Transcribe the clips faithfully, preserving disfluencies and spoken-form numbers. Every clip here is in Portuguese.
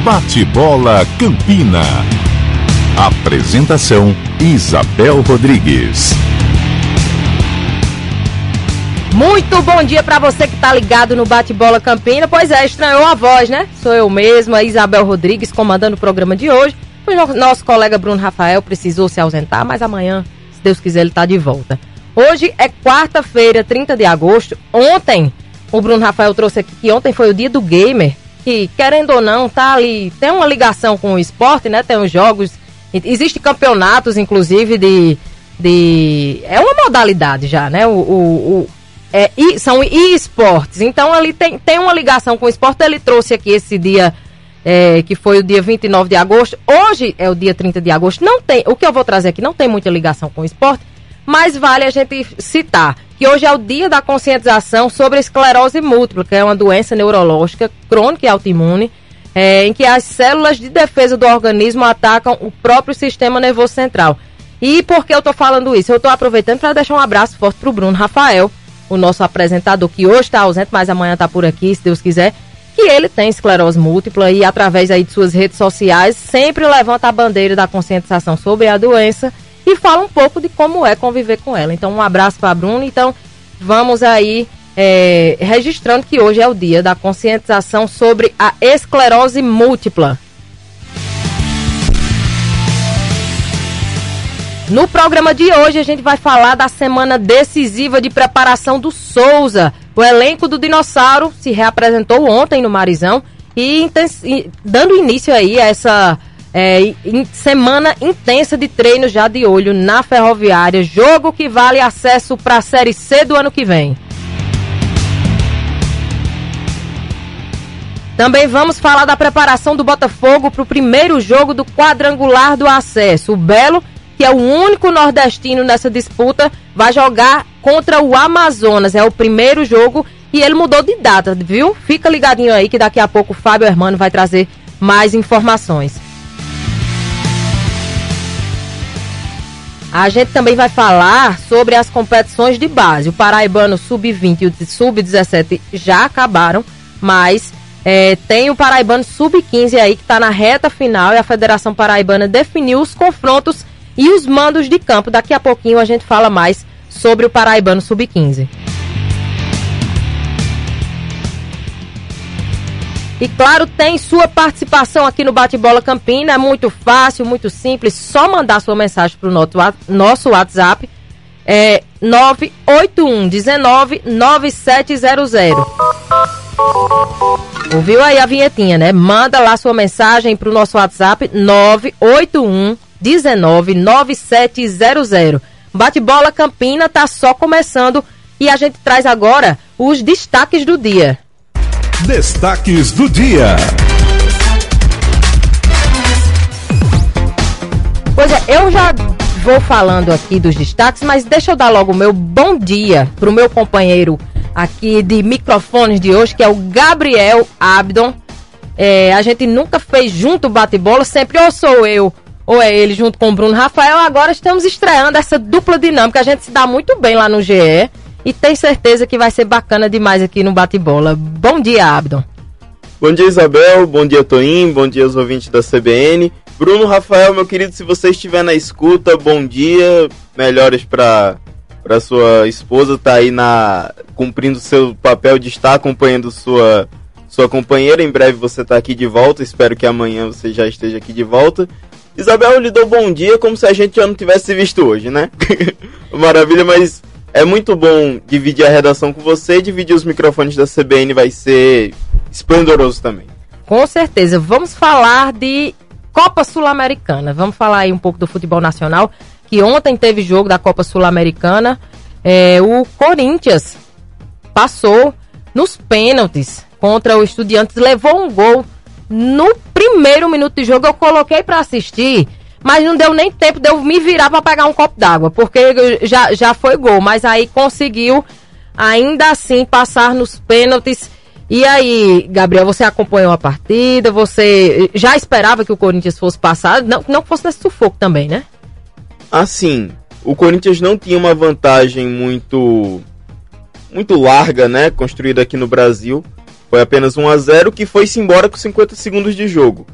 Bate-bola Campina. Apresentação: Isabel Rodrigues. Muito bom dia para você que tá ligado no Bate-bola Campina. Pois é, estranhou a voz, né? Sou eu mesma, Isabel Rodrigues, comandando o programa de hoje. O nosso colega Bruno Rafael precisou se ausentar, mas amanhã, se Deus quiser, ele tá de volta. Hoje é quarta-feira, trinta de agosto. Ontem, o Bruno Rafael trouxe aqui que ontem foi o dia do gamer, que, querendo ou não, tá ali, tem uma ligação com o esporte, né? Tem os jogos, existem campeonatos, inclusive, de... de é uma modalidade já, né? O... o, o É, e, são e-esportes, então ali tem, tem uma ligação com o esporte. Ele trouxe aqui esse dia, é, que foi o dia vinte e nove de agosto, hoje é o dia trinta de agosto, não tem, o que eu vou trazer aqui não tem muita ligação com o esporte, mas vale a gente citar, que hoje é o dia da conscientização sobre a esclerose múltipla, que é uma doença neurológica, crônica e autoimune, é, em que as células de defesa do organismo atacam o próprio sistema nervoso central. E por que eu tô falando isso? Eu tô aproveitando para deixar um abraço forte pro Bruno Rafael, o nosso apresentador, que hoje está ausente, mas amanhã está por aqui, se Deus quiser, que ele tem esclerose múltipla e, através aí de suas redes sociais, sempre levanta a bandeira da conscientização sobre a doença e fala um pouco de como é conviver com ela. Então, um abraço para a Bruna. Então, vamos aí é, registrando que hoje é o dia da conscientização sobre a esclerose múltipla. No programa de hoje a gente vai falar da semana decisiva de preparação do Souza. O elenco do Dinossauro se reapresentou ontem no Marizão e intens... dando início aí a essa é, in... semana intensa de treino já de olho na Ferroviária. Jogo que vale acesso para a Série C do ano que vem. Também vamos falar da preparação do Botafogo para o primeiro jogo do quadrangular do acesso. O Belo, que é o único nordestino nessa disputa, vai jogar contra o Amazonas. É o primeiro jogo e ele mudou de data, viu? Fica ligadinho aí que daqui a pouco o Fábio Hermano vai trazer mais informações. A gente também vai falar sobre as competições de base. O Paraibano sub vinte e o sub dezessete já acabaram, mas é, tem o Paraibano sub quinze aí que está na reta final e a Federação Paraibana definiu os confrontos e os mandos de campo. Daqui a pouquinho a gente fala mais sobre o Paraibano sub quinze. E claro, tem sua participação aqui no Bate-Bola Campina. É muito fácil, muito simples. Só mandar sua mensagem para o nosso WhatsApp. É nove oito um um nove nove sete zero zero. Ouviu aí a vinhetinha, né? Manda lá sua mensagem para o nosso WhatsApp nove oito um um nove sete zero zero. Bate-bola Campina tá só começando e a gente traz agora os destaques do dia. Destaques do dia. Pois é, eu já vou falando aqui dos destaques, mas deixa eu dar logo o meu bom dia pro meu companheiro aqui de microfones de hoje, que é o Gabriel Abdon. É, a gente nunca fez junto bate-bola, sempre ou sou eu ou é ele junto com o Bruno Rafael. Agora estamos estreando essa dupla dinâmica. A gente se dá muito bem lá no G E e tem certeza que vai ser bacana demais aqui no Bate-Bola. Bom dia, Abdon. Bom dia, Isabel. Bom dia, Toim. Bom dia aos ouvintes da C B N. Bruno Rafael, meu querido, se você estiver na escuta, bom dia. Melhores para para sua esposa, tá aí na cumprindo seu papel de estar acompanhando sua sua companheira. Em breve você tá aqui de volta. Espero que amanhã você já esteja aqui de volta. Isabel lhe dou bom dia como se a gente já não tivesse visto hoje, né? Maravilha, mas é muito bom dividir a redação com você, dividir os microfones da C B N vai ser esplendoroso também. Com certeza. Vamos falar de Copa Sul-Americana. Vamos falar aí um pouco do futebol nacional, que ontem teve jogo da Copa Sul-Americana. É, o Corinthians passou nos pênaltis contra o Estudiantes, levou um gol no primeiro minuto de jogo. Eu coloquei pra assistir, mas não deu nem tempo de eu me virar pra pegar um copo d'água, porque já, já foi gol, mas aí conseguiu ainda assim passar nos pênaltis. E aí, Gabriel, você acompanhou a partida, você já esperava que o Corinthians fosse passar, não, não que fosse nesse sufoco também, né? Assim, o Corinthians não tinha uma vantagem muito muito larga, né, construída aqui no Brasil. Foi apenas um a zero que foi-se embora com cinquenta segundos de jogo.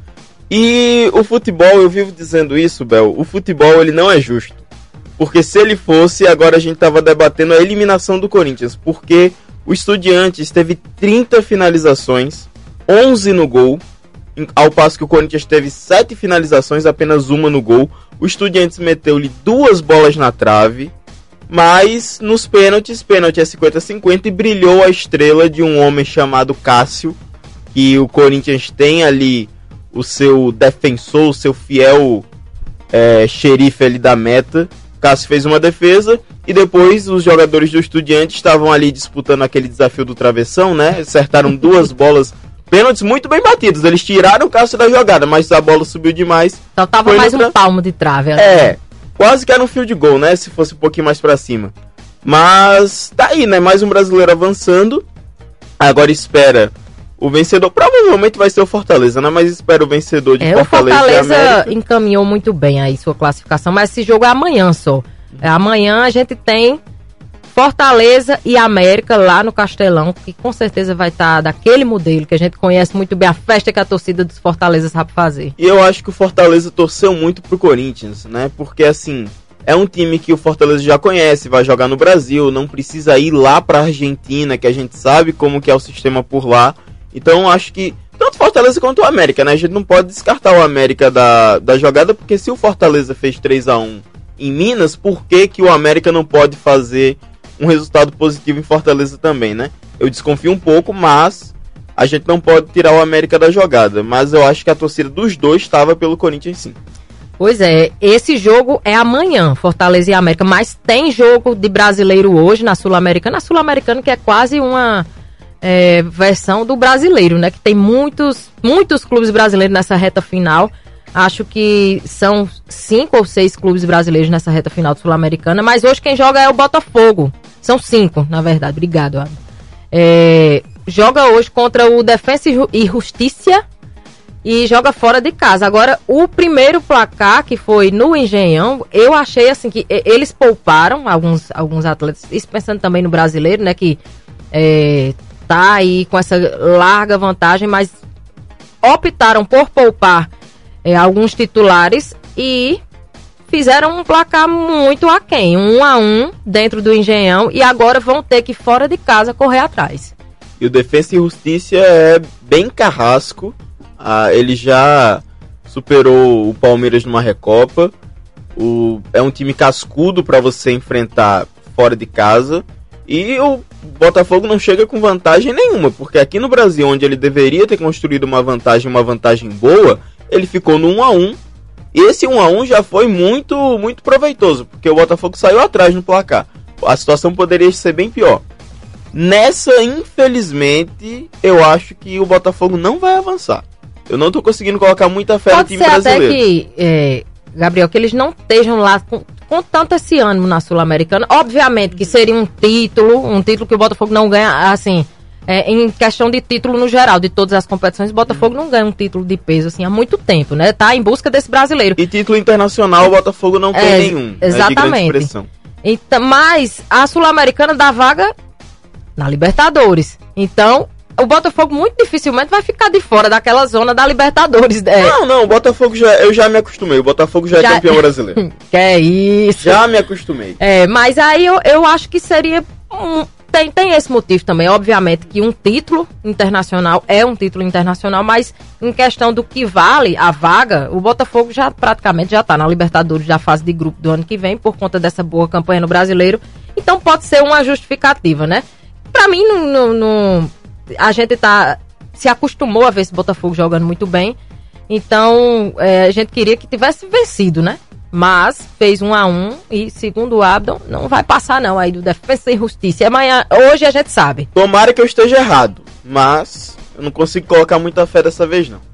E o futebol, eu vivo dizendo isso, Bel, o futebol ele não é justo. Porque se ele fosse, agora a gente tava debatendo a eliminação do Corinthians. Porque o Estudiantes teve trinta finalizações, onze no gol, ao passo que o Corinthians teve sete finalizações, apenas uma no gol. O Estudiantes meteu-lhe duas bolas na trave, mas nos pênaltis, pênalti é cinquenta a cinquenta, e brilhou a estrela de um homem chamado Cássio, que o Corinthians tem ali o seu defensor, o seu fiel é, xerife ali da meta. Cássio fez uma defesa e depois os jogadores do Estudiantes estavam ali disputando aquele desafio do travessão, né? Acertaram duas bolas, pênaltis muito bem batidos. Eles tiraram o Cássio da jogada, mas a bola subiu demais. Só tava mais um tra... palmo de trave. Né? É, quase que era um field goal, né? Se fosse um pouquinho mais pra cima. Mas tá aí, né? Mais um brasileiro avançando. Agora espera o vencedor. Provavelmente vai ser o Fortaleza, né? Mas espera o vencedor de é, Fortaleza. O Fortaleza encaminhou muito bem aí sua classificação, mas esse jogo é amanhã só. É, amanhã a gente tem Fortaleza e América lá no Castelão, que com certeza vai estar tá daquele modelo que a gente conhece muito bem, a festa que a torcida dos Fortaleza sabe fazer. E eu acho que o Fortaleza torceu muito pro Corinthians, né? Porque assim, é um time que o Fortaleza já conhece, vai jogar no Brasil, não precisa ir lá pra Argentina, que a gente sabe como que é o sistema por lá. Então acho que tanto Fortaleza quanto o América, né? A gente não pode descartar o América da, da jogada, porque se o Fortaleza fez três a um em Minas, por que que o América não pode fazer um resultado positivo em Fortaleza também, né? Eu desconfio um pouco, mas a gente não pode tirar o América da jogada. Mas eu acho que a torcida dos dois estava pelo Corinthians sim. Pois é, esse jogo é amanhã, Fortaleza e América, mas tem jogo de brasileiro hoje na Sul-Americana. A Sul-Americana que é quase uma é, versão do brasileiro, né? Que tem muitos, muitos clubes brasileiros nessa reta final. Acho que são cinco ou seis clubes brasileiros nessa reta final do Sul-Americana, mas hoje quem joga é o Botafogo. São cinco, na verdade. Obrigado, Adam. É, joga hoje contra o Defensa e Justiça e joga fora de casa. Agora, o primeiro placar, que foi no Engenhão, eu achei assim que eles pouparam alguns, alguns atletas, isso pensando também no brasileiro, né, que é, tá aí com essa larga vantagem, mas optaram por poupar É, alguns titulares e fizeram um placar muito aquém, um a um dentro do Engenhão, e agora vão ter que fora de casa correr atrás. E o Defensa e Justiça é bem carrasco, ah, ele já superou o Palmeiras numa Recopa, o, é um time cascudo para você enfrentar fora de casa, e o Botafogo não chega com vantagem nenhuma, porque aqui no Brasil, onde ele deveria ter construído uma vantagem, uma vantagem boa, ele ficou no um a um, e esse um a um já foi muito, muito proveitoso, porque o Botafogo saiu atrás no placar. A situação poderia ser bem pior. Nessa, infelizmente, eu acho que o Botafogo não vai avançar. Eu não tô conseguindo colocar muita fé Pode no time brasileiro. Pode ser até que, é, Gabriel, que eles não estejam lá com, com tanto esse ânimo na Sul-Americana. Obviamente que seria um título, um título que o Botafogo não ganha, assim... É, em questão de título no geral, de todas as competições, o Botafogo não ganha um título de peso assim há muito tempo, né? Tá em busca desse brasileiro. E título internacional o Botafogo não tem é, nenhum. Exatamente. Né, então, mas a Sul-Americana dá vaga na Libertadores. Então, o Botafogo muito dificilmente vai ficar de fora daquela zona da Libertadores. É. Não, não, o Botafogo já, eu já me acostumei. O Botafogo já, já... é campeão brasileiro. Que é isso. Já me acostumei. É, mas aí eu, eu acho que seria um... Tem, tem esse motivo também, obviamente, que um título internacional é um título internacional, mas em questão do que vale a vaga, o Botafogo já praticamente já está na Libertadores da fase de grupo do ano que vem, por conta dessa boa campanha no Brasileiro. Então pode ser uma justificativa, né? Pra mim, no, no, no, a gente tá, se acostumou a ver esse Botafogo jogando muito bem, então é, a gente queria que tivesse vencido, né? Mas fez um a um e, segundo o Abdon, não vai passar não aí do Defensa e Justiça. Amanhã, hoje a gente sabe. Tomara que eu esteja errado, mas eu não consigo colocar muita fé dessa vez não.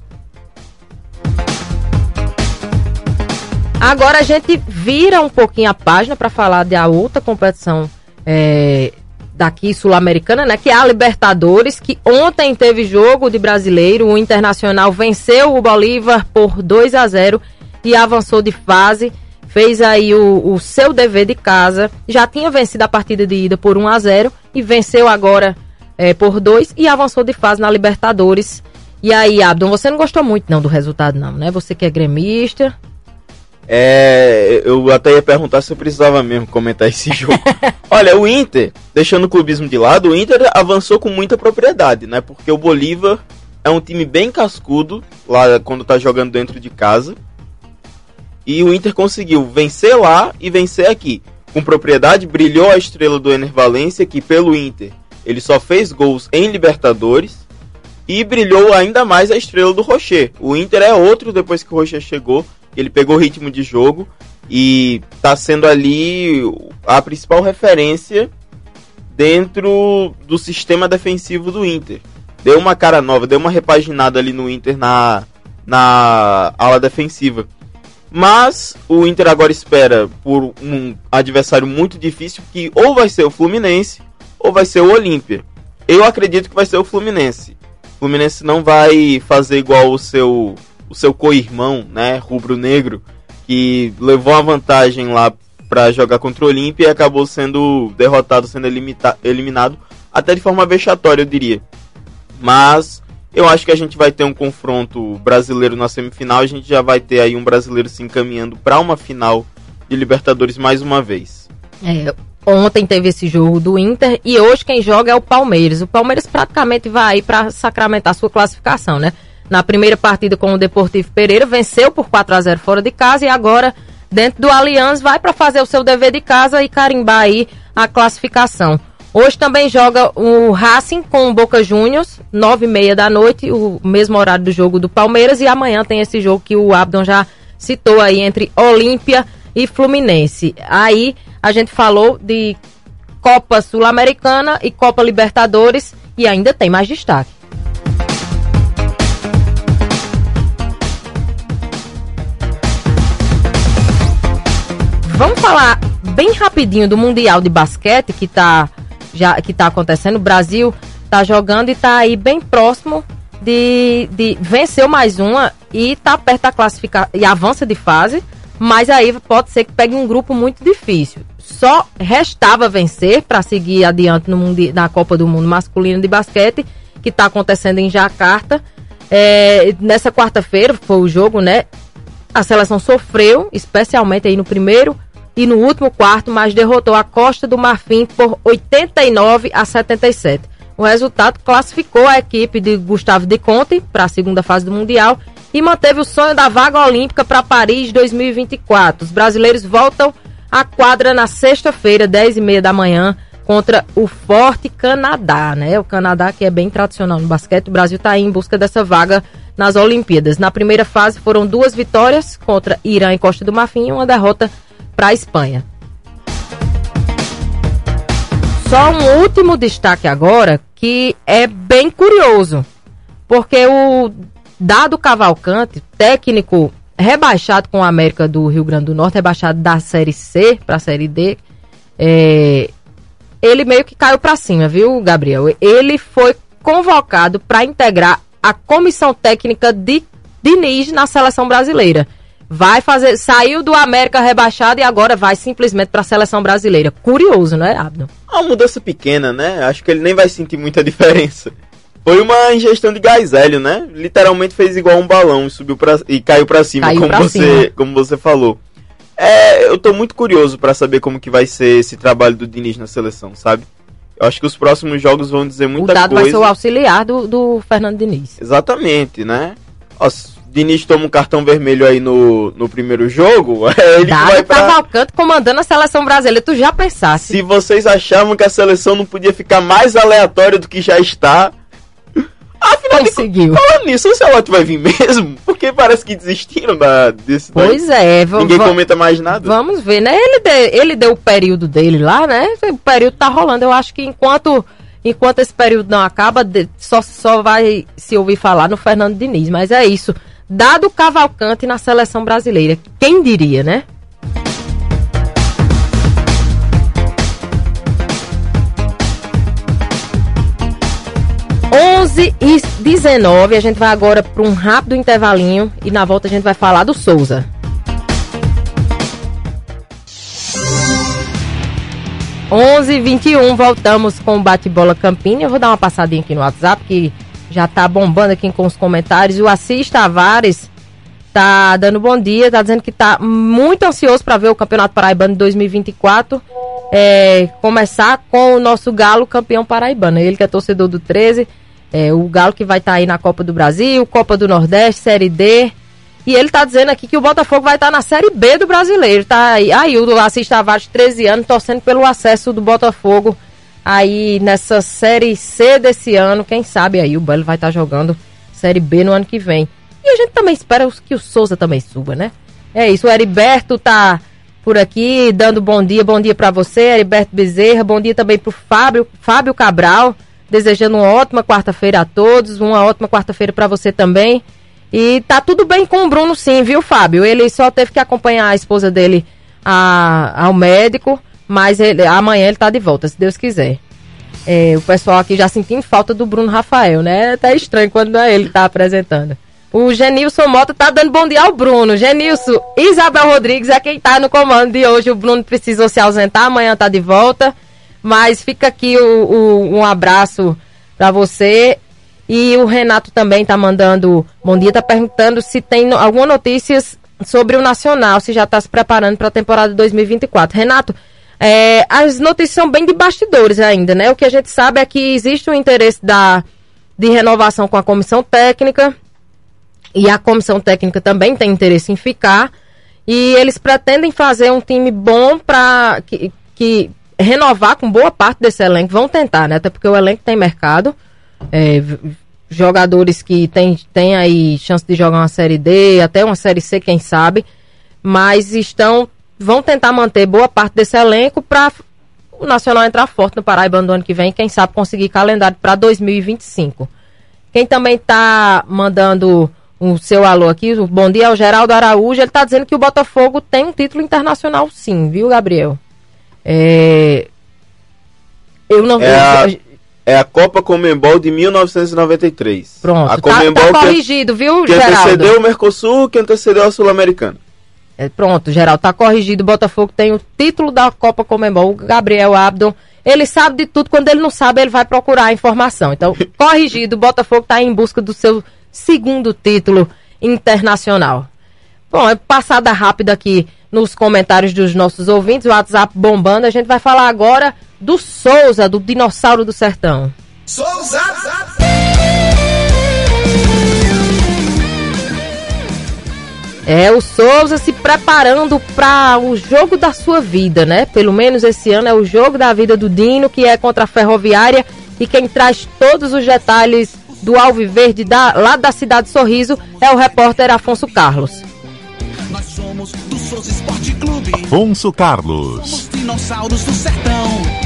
Agora a gente vira um pouquinho a página para falar da outra competição é, daqui sul-americana, né? Que é a Libertadores, que ontem teve jogo de brasileiro. O Internacional venceu o Bolívar por dois a zero. E avançou de fase, fez aí o, o seu dever de casa, já tinha vencido a partida de ida por um a zero e venceu agora é, por dois e avançou de fase na Libertadores. E aí, Abdon, você não gostou muito não do resultado não, né? Você que é gremista. É, eu até ia perguntar se eu precisava mesmo comentar esse jogo. Olha, o Inter, deixando o clubismo de lado, o Inter avançou com muita propriedade, né? Porque o Bolívar é um time bem cascudo, lá quando tá jogando dentro de casa. E o Inter conseguiu vencer lá e vencer aqui. Com propriedade, brilhou a estrela do Ener Valencia, que pelo Inter ele só fez gols em Libertadores. E brilhou ainda mais a estrela do Rocher. O Inter é outro depois que o Rocher chegou. Ele pegou ritmo de jogo e está sendo ali a principal referência dentro do sistema defensivo do Inter. Deu uma cara nova, deu uma repaginada ali no Inter na, na ala defensiva. Mas o Inter agora espera por um adversário muito difícil, que ou vai ser o Fluminense ou vai ser o Olímpia. Eu acredito que vai ser o Fluminense. O Fluminense não vai fazer igual o seu, o seu co-irmão, né, rubro-negro, que levou a vantagem lá para jogar contra o Olímpia e acabou sendo derrotado, sendo elimita- eliminado, até de forma vexatória, eu diria. Mas eu acho que a gente vai ter um confronto brasileiro na semifinal, a gente já vai ter aí um brasileiro se encaminhando para uma final de Libertadores mais uma vez. É, ontem teve esse jogo do Inter e hoje quem joga é o Palmeiras. O Palmeiras praticamente vai aí para sacramentar sua classificação, né? Na primeira partida com o Deportivo Pereira, venceu por quatro a zero fora de casa e agora, dentro do Allianz, vai para fazer o seu dever de casa e carimbar aí a classificação. Hoje também joga o Racing com o Boca Juniors, nove e meia da noite, o mesmo horário do jogo do Palmeiras. E amanhã tem esse jogo que o Abdon já citou aí, entre Olímpia e Fluminense. Aí a gente falou de Copa Sul-Americana e Copa Libertadores e ainda tem mais destaque. Vamos falar bem rapidinho do Mundial de Basquete que está já, que tá acontecendo. O Brasil está jogando e está aí bem próximo de, de vencer mais uma e está perto da classificação e avança de fase, mas aí pode ser que pegue um grupo muito difícil. Só restava vencer para seguir adiante no mundi, na Copa do Mundo Masculino de Basquete, que está acontecendo em Jacarta. É, nessa quarta-feira foi o jogo, né? A seleção sofreu, especialmente aí no primeiro e no último quarto, mas derrotou a Costa do Marfim por oitenta e nove a setenta e sete. O resultado classificou a equipe de Gustavo de Conte para a segunda fase do Mundial e manteve o sonho da vaga olímpica para Paris dois mil e vinte e quatro. Os brasileiros voltam à quadra na sexta-feira, dez e meia da manhã, contra o forte Canadá, né? O Canadá, que é bem tradicional no basquete. O Brasil está aí em busca dessa vaga nas Olimpíadas. Na primeira fase foram duas vitórias contra Irã e Costa do Marfim e uma derrota para a Espanha. Só um último destaque agora, que é bem curioso, porque o Dado Cavalcante, técnico rebaixado com a América do Rio Grande do Norte, rebaixado da Série C para a Série D, é, ele meio que caiu para cima, viu, Gabriel? Ele foi convocado para integrar a comissão técnica de Diniz na seleção brasileira. Vai fazer, saiu do América rebaixado e agora vai simplesmente para a seleção brasileira. Curioso, né, Abdon? Uma mudança pequena, né? Acho que ele nem vai sentir muita diferença. Foi uma ingestão de gás hélio, né? Literalmente fez igual um balão e subiu pra, e caiu para cima, caiu como, pra você, cima. como você falou. É, eu tô muito curioso para saber como que vai ser esse trabalho do Diniz na seleção, sabe? Eu acho que os próximos jogos vão dizer muita coisa. O Dado coisa. Vai ser o auxiliar do, do Fernando Diniz. Exatamente, né? Nossa, Diniz toma um cartão vermelho aí no, no primeiro jogo, é ele Dado que vai pra... Cavalcante comandando a seleção brasileira, tu já pensasse? Se vocês achavam que a seleção não podia ficar mais aleatória do que já está... Afinal, conseguiu. Falando nisso, o Celote vai vir mesmo? Porque parece que desistiram da, desse... Pois daí. é. V- Ninguém v- comenta mais nada. Vamos ver, né? Ele, de, ele deu o período dele lá, né? O período tá rolando. Eu acho que enquanto, enquanto esse período não acaba, de, só, só vai se ouvir falar no Fernando Diniz. Mas é isso. Dado Cavalcante na seleção brasileira. Quem diria, né? onze e dezenove, a gente vai agora para um rápido intervalinho e na volta a gente vai falar do Souza. onze e vinte e um, voltamos com o Bate-Bola Campina. Eu vou dar uma passadinha aqui no WhatsApp, que já tá bombando aqui com os comentários. O Assis Tavares tá dando bom dia, tá dizendo que tá muito ansioso para ver o Campeonato Paraibano de dois mil e vinte e quatro é, começar com o nosso Galo campeão paraibano. Ele que é torcedor do treze, é, o Galo que vai estar tá aí na Copa do Brasil, Copa do Nordeste, Série D. E ele tá dizendo aqui que o Botafogo vai estar tá na Série B do Brasileiro. Tá aí, aí o Assis Tavares, treze anos, torcendo pelo acesso do Botafogo aí nessa Série C desse ano. Quem sabe aí o Belo vai estar tá jogando Série B no ano que vem. E a gente também espera que o Souza também suba, né? É isso, o Heriberto tá por aqui dando bom dia, bom dia pra você, Heriberto Bezerra, bom dia também pro Fábio, Fábio Cabral, desejando uma ótima quarta-feira a todos, uma ótima quarta-feira pra você também. E tá tudo bem com o Bruno sim, viu, Fábio? Ele só teve que acompanhar a esposa dele a, ao médico, mas ele, amanhã ele tá de volta, se Deus quiser. É, o pessoal aqui já sentindo falta do Bruno Rafael, né? Até estranho quando é ele que tá apresentando. O Genilson Mota tá dando bom dia ao Bruno. Genilson, Isabel Rodrigues é quem tá no comando de hoje. O Bruno precisou se ausentar, amanhã tá de volta. Mas fica aqui o, o, um abraço pra você. E o Renato também tá mandando bom dia, tá perguntando se tem alguma notícia sobre o Nacional, se já tá se preparando para a temporada dois mil e vinte e quatro. Renato, é, as notícias são bem de bastidores ainda, né? O que a gente sabe é que existe um interesse da, de renovação com a comissão técnica. E a comissão técnica também tem interesse em ficar. E eles pretendem fazer um time bom para que, que renovar com boa parte desse elenco. Vão tentar, né? Até porque o elenco tem mercado. É, jogadores que tem, tem aí chance de jogar uma Série D, até uma Série C, quem sabe. Mas estão, vão tentar manter boa parte desse elenco para o Nacional entrar forte no Paraibano do ano que vem. Quem sabe conseguir calendário para dois mil e vinte e cinco. Quem também está mandando o seu alô aqui, o bom dia é o Geraldo Araújo, ele está dizendo que o Botafogo tem um título internacional sim, viu, Gabriel? É... Eu não... É a, é a Copa Conmebol de mil novecentos e noventa e três. Pronto, a tá, tá corrigido, que, viu, que Geraldo? Que antecedeu o Mercosul, que antecedeu a Sul-Americana. É, pronto, Geraldo, tá corrigido, o Botafogo tem o título da Copa Conmebol, o Gabriel Abdon, ele sabe de tudo, quando ele não sabe, ele vai procurar a informação. Então, corrigido, o Botafogo tá em busca do seu segundo título internacional. Bom, é passada rápida aqui nos comentários dos nossos ouvintes, o WhatsApp bombando. A gente vai falar agora do Souza, do Dinossauro do Sertão. Souza! É, o Souza se preparando para o jogo da sua vida, né? Pelo menos esse ano é o jogo da vida do Dino, que é contra a Ferroviária, e quem traz todos os detalhes do Alviverde da, lá da cidade de Sorriso é o repórter Afonso Carlos. Nós somos do Souza Esporte Clube. Afonso Carlos. Somos dinossauros do sertão.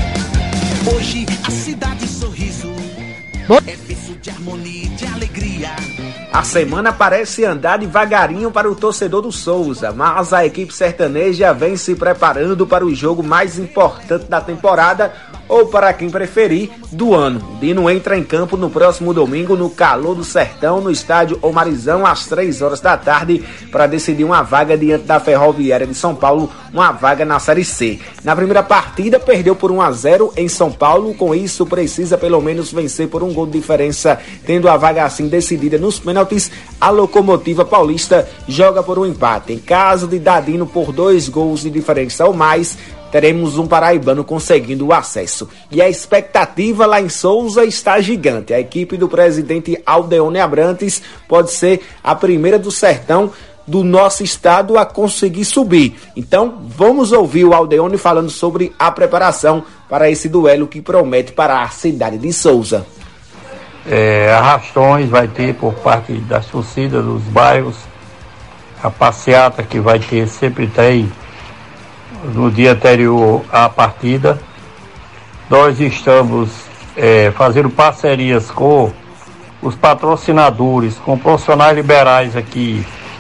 Hoje a cidade de Sorriso Bom... é berço de harmonia e de alegria. A semana parece andar devagarinho para o torcedor do Souza, mas a equipe sertaneja vem se preparando para o jogo mais importante da temporada, ou para quem preferir, do ano. O Dino entra em campo no próximo domingo no Calor do Sertão, no estádio Omarizão, às três horas da tarde, para decidir uma vaga diante da Ferroviária de São Paulo, uma vaga na Série C. Na primeira partida, perdeu por um a zero em São Paulo, com isso precisa pelo menos vencer por um gol de diferença, tendo a vaga assim decidida nos pênaltis. A Locomotiva Paulista joga por um empate. Em caso de Dadino por dois gols de diferença ou mais, teremos um paraibano conseguindo o acesso. E a expectativa lá em Souza está gigante. A equipe do presidente Aldeone Abrantes pode ser a primeira do sertão do nosso estado a conseguir subir. Então, vamos ouvir o Aldeone falando sobre a preparação para esse duelo que promete para a cidade de Souza. É, arrastões vai ter por parte das torcidas dos bairros, a passeata que vai ter, sempre tem no dia anterior à partida. Nós estamos é, fazendo parcerias com os patrocinadores, com profissionais liberais aqui,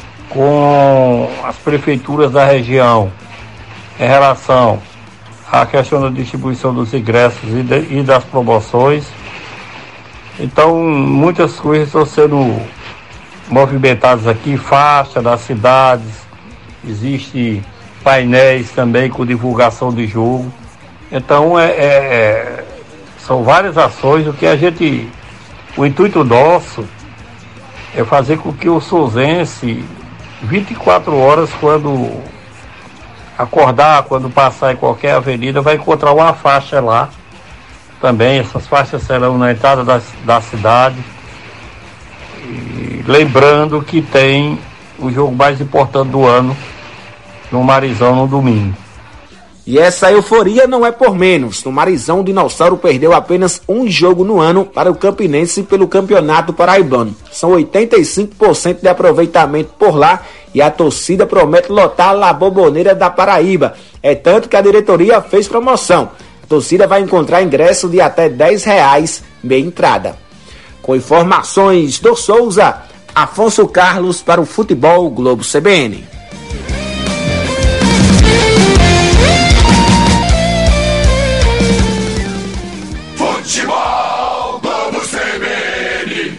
com as prefeituras da região, em relação à questão da distribuição dos ingressos e, de, e das promoções. Então, muitas coisas estão sendo movimentadas aqui, faixa das cidades, existe painéis também com divulgação de jogo. Então, é, é, são várias ações. O que a gente O intuito nosso é fazer com que o sousense, vinte e quatro horas, quando acordar, quando passar em qualquer avenida, vai encontrar uma faixa lá. Também essas faixas serão na entrada da, da cidade. E lembrando que tem o jogo mais importante do ano no Marizão no domingo. E essa euforia não é por menos. No Marizão, o Dinossauro perdeu apenas um jogo no ano para o Campinense pelo Campeonato Paraibano. São oitenta e cinco por cento de aproveitamento por lá e a torcida promete lotar a La Boboneira da Paraíba. É tanto que a diretoria fez promoção. A torcida vai encontrar ingresso de até dez reais meia entrada. Com informações do Souza, Afonso Carlos para o Futebol Globo C B N. Futebol Globo C B N.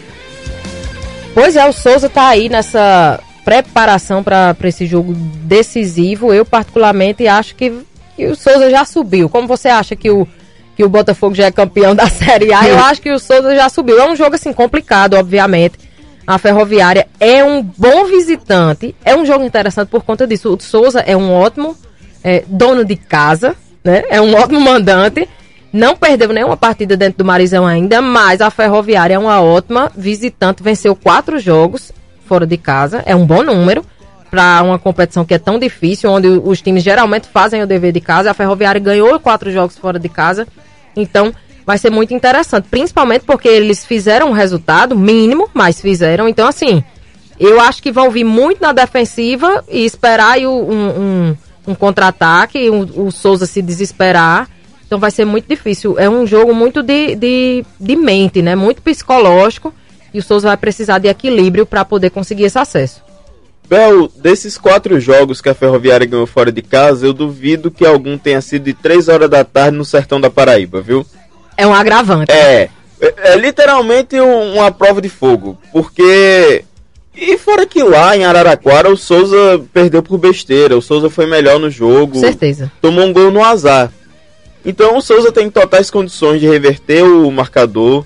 Pois é, o Souza tá aí nessa preparação para esse jogo decisivo. Eu particularmente acho que, que o Souza já subiu. Como você acha que o, que o Botafogo já é campeão da Série A, eu acho que o Souza já subiu. É um jogo assim complicado, obviamente. A Ferroviária é um bom visitante, é um jogo interessante por conta disso. O Souza é um ótimo é, dono de casa, né? É um ótimo mandante. Não perdeu nenhuma partida dentro do Marizão ainda, mas a Ferroviária é uma ótima visitante. Venceu quatro jogos fora de casa, é um bom número para uma competição que é tão difícil, onde os times geralmente fazem o dever de casa. A Ferroviária ganhou quatro jogos fora de casa, então vai ser muito interessante, principalmente porque eles fizeram um resultado mínimo, mas fizeram. Então, assim, eu acho que vão vir muito na defensiva e esperar aí um, um, um contra-ataque, o, o Souza se desesperar. Então vai ser muito difícil. É um jogo muito de, de, de mente, né? Muito psicológico. E o Souza vai precisar de equilíbrio para poder conseguir esse acesso. Bel, desses quatro jogos que a Ferroviária ganhou fora de casa, eu duvido que algum tenha sido de três horas da tarde no sertão da Paraíba, viu? É um agravante. É, é, é literalmente um, uma prova de fogo. Porque... E fora que lá em Araraquara o Souza perdeu por besteira. O Souza foi melhor no jogo. Com certeza. Tomou um gol no azar. Então o Souza tem totais condições de reverter o marcador,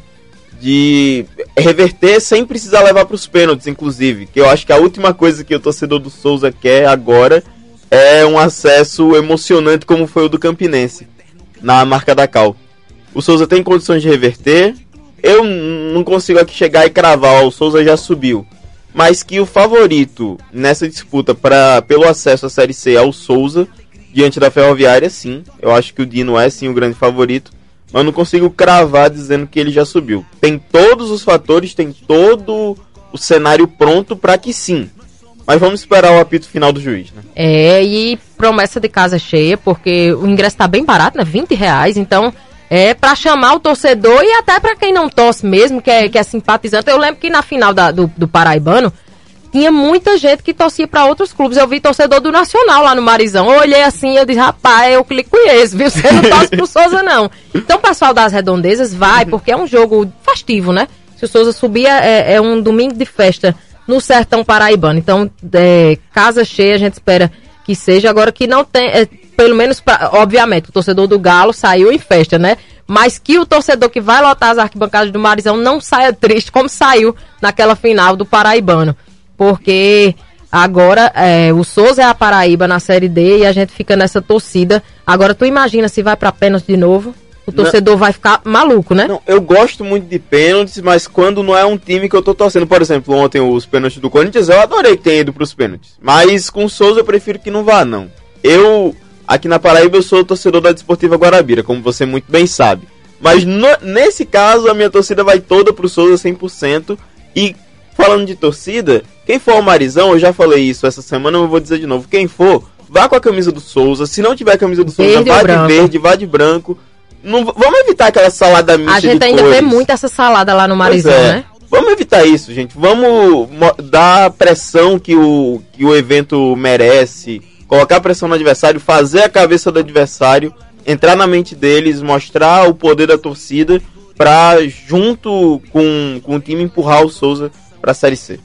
de reverter sem precisar levar para os pênaltis, inclusive. Que eu acho que a última coisa que o torcedor do Souza quer agora é um acesso emocionante como foi o do Campinense, na marca da Cal. O Souza tem condições de reverter. Eu não consigo aqui chegar e cravar, ó, o Souza já subiu. Mas que o favorito nessa disputa pra, pelo acesso à Série C é o Souza, diante da Ferroviária, sim. Eu acho que o Dino é, sim, o grande favorito. Mas não consigo cravar dizendo que ele já subiu. Tem todos os fatores, tem todo o cenário pronto para que sim. Mas vamos esperar o apito final do juiz, né? É, e promessa de casa cheia, porque o ingresso tá bem barato, né? vinte reais, então é para chamar o torcedor e até para quem não torce mesmo, que é, que é simpatizante. Eu lembro que na final da, do, do Paraibano, tinha muita gente que torcia para outros clubes. Eu vi torcedor do Nacional lá no Marizão. Eu olhei assim, eu disse, rapaz, eu que conheço, viu? Você não torce pro Souza, não. Então o pessoal das Redondezas vai, porque é um jogo festivo, né? Se o Souza subir, é, é um domingo de festa no sertão paraibano. Então, é, casa cheia, a gente espera que seja. Agora que não tem, é, pelo menos, pra, obviamente, o torcedor do Galo saiu em festa, né? Mas que o torcedor que vai lotar as arquibancadas do Marizão não saia triste, como saiu naquela final do Paraibano. Porque agora é, o Souza é a Paraíba na Série D e a gente fica nessa torcida. Agora tu imagina se vai pra pênalti de novo, o torcedor não vai ficar maluco, né? Não, eu gosto muito de pênaltis, mas quando não é um time que eu tô torcendo, por exemplo, ontem os pênaltis do Corinthians, eu adorei que tenha ido pros pênaltis. Mas com o Souza eu prefiro que não vá, não. Eu, aqui na Paraíba, eu sou torcedor da Desportiva Guarabira, como você muito bem sabe. Mas no, nesse caso, a minha torcida vai toda pro Souza cem por cento. E falando de torcida, quem for ao Marizão, eu já falei isso essa semana, mas eu vou dizer de novo, quem for, vá com a camisa do Souza. Se não tiver a camisa do Souza, vá de verde, vá de branco. Não, vamos evitar aquela salada mista. A gente ainda vê muito essa salada lá no Marizão, é. né? Vamos evitar isso, gente. Vamos dar a pressão que o, que o evento merece, colocar pressão no adversário, fazer a cabeça do adversário, entrar na mente deles, mostrar o poder da torcida pra, junto com, com o time, empurrar o Souza pra Série C.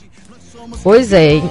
Pois é.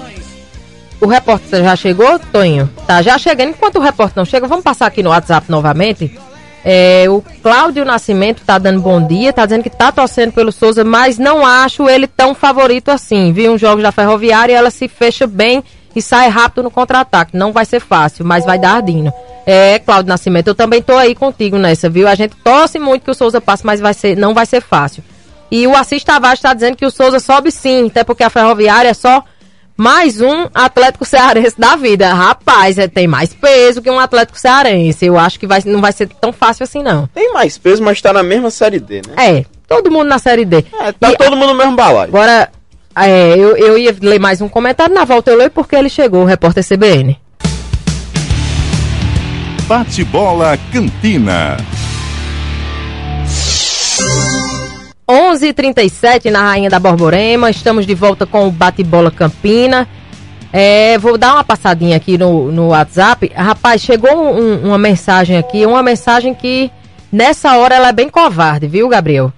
O repórter já chegou, Toninho? Tá já chegando. Enquanto o repórter não chega, vamos passar aqui no WhatsApp novamente. É, o Cláudio Nascimento tá dando bom dia, tá dizendo que tá torcendo pelo Souza, mas não acho ele tão favorito assim. Vi uns jogos da Ferroviária e ela se fecha bem e sai rápido no contra-ataque. Não vai ser fácil, mas vai dar ardino. É, Cláudio Nascimento, eu também tô aí contigo nessa, viu? A gente torce muito que o Souza passe, mas vai ser, não vai ser fácil. E o Assis Tavares tá dizendo que o Souza sobe sim, até porque a Ferroviária é só mais um Atlético Cearense da vida. Rapaz, é, tem mais peso que um Atlético Cearense. Eu acho que vai, não vai ser tão fácil assim, não. Tem mais peso, mas tá na mesma Série D, né? É, todo mundo na Série D. É, tá e, todo mundo no mesmo balaio. Agora, é, eu, eu ia ler mais um comentário, na volta eu leio porque ele chegou, o repórter C B N. Bate-bola Campina. onze e trinta e sete na Rainha da Borborema, estamos de volta com o Bate-Bola Campina. É, vou dar uma passadinha aqui no, no WhatsApp. Rapaz, chegou um, uma mensagem aqui, uma mensagem que nessa hora ela é bem covarde, viu, Gabriel?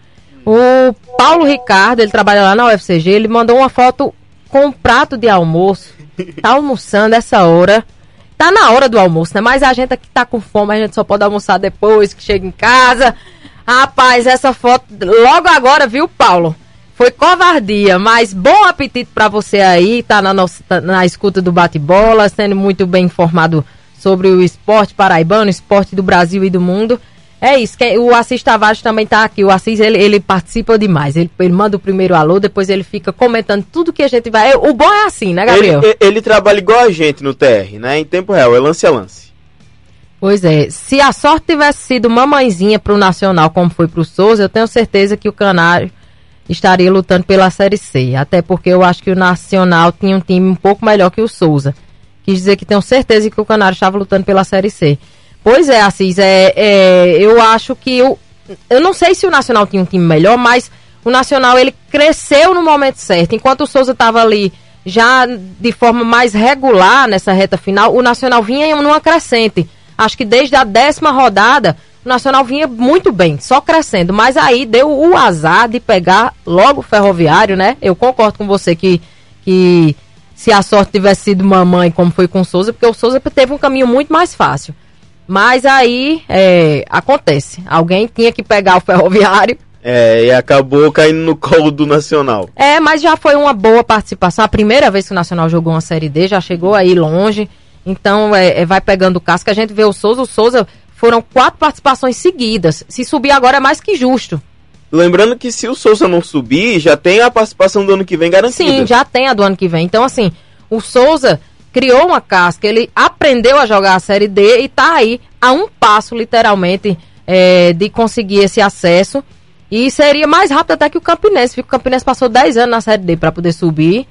O Paulo Ricardo, ele trabalha lá na U F C G, ele mandou uma foto com um prato de almoço. Tá almoçando essa hora. Tá na hora do almoço, né? Mas a gente aqui tá com fome, a gente só pode almoçar depois que chega em casa. Rapaz, essa foto, logo agora, viu, Paulo? Foi covardia, mas bom apetite pra você aí, tá na, nossa, tá na escuta do bate-bola, sendo muito bem informado sobre o esporte paraibano, esporte do Brasil e do mundo. É isso, que, o Assis Tavares também tá aqui, o Assis, ele, ele participa demais, ele, ele manda o primeiro alô, depois ele fica comentando tudo que a gente vai... O bom é assim, né, Gabriel? Ele, ele trabalha igual a gente no T R, né? Em tempo real, é lance a lance. Pois é, se a sorte tivesse sido mamãezinha pro Nacional como foi pro Souza, eu tenho certeza que o Canário estaria lutando pela Série C, até porque eu acho que o Nacional tinha um time um pouco melhor que o Souza. Quis dizer que tenho certeza que o Canário estava lutando pela Série C. Pois é, Assis, é, é, eu acho que eu, eu não sei se o Nacional tinha um time melhor, mas o Nacional ele cresceu no momento certo, enquanto o Souza estava ali já de forma mais regular nessa reta final, o Nacional vinha numa crescente. Acho que desde a décima rodada, o Nacional vinha muito bem, só crescendo. Mas aí deu o azar de pegar logo o Ferroviário, né? Eu concordo com você que, que se a sorte tivesse sido mamãe, como foi com o Souza, porque o Souza teve um caminho muito mais fácil. Mas aí, é, acontece. Alguém tinha que pegar o Ferroviário. É, e acabou caindo no colo do Nacional. É, mas já foi uma boa participação. A primeira vez que o Nacional jogou uma Série D, já chegou aí longe. Então, é, é, vai pegando o casco. A gente vê o Souza. O Souza foram quatro participações seguidas. Se subir agora é mais que justo. Lembrando que se o Souza não subir, já tem a participação do ano que vem garantida. Sim, já tem a do ano que vem. Então, assim, o Souza criou uma casca. Ele aprendeu a jogar a Série D e tá aí a um passo, literalmente, é, de conseguir esse acesso. E seria mais rápido até que o Campinense. O Campinense passou dez anos na Série D para poder subir.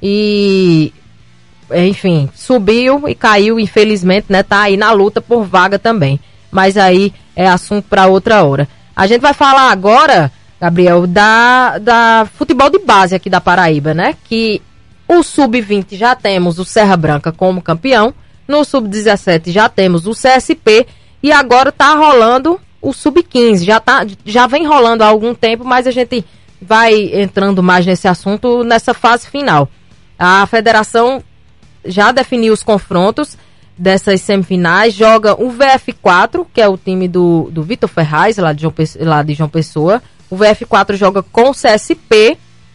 E... enfim, subiu e caiu, infelizmente, né? Tá aí na luta por vaga também. Mas aí é assunto para outra hora. A gente vai falar agora, Gabriel, da, da futebol de base aqui da Paraíba, né? Que o sub vinte já temos o Serra Branca como campeão. No sub dezessete já temos o C S P. E agora tá rolando o sub quinze. Já, tá, já vem rolando há algum tempo, mas a gente vai entrando mais nesse assunto nessa fase final. A federação já definiu os confrontos dessas semifinais, joga o V F quatro, que é o time do, do Vitor Ferraz, lá de, João, lá de João Pessoa. O V F quatro joga com o C S P,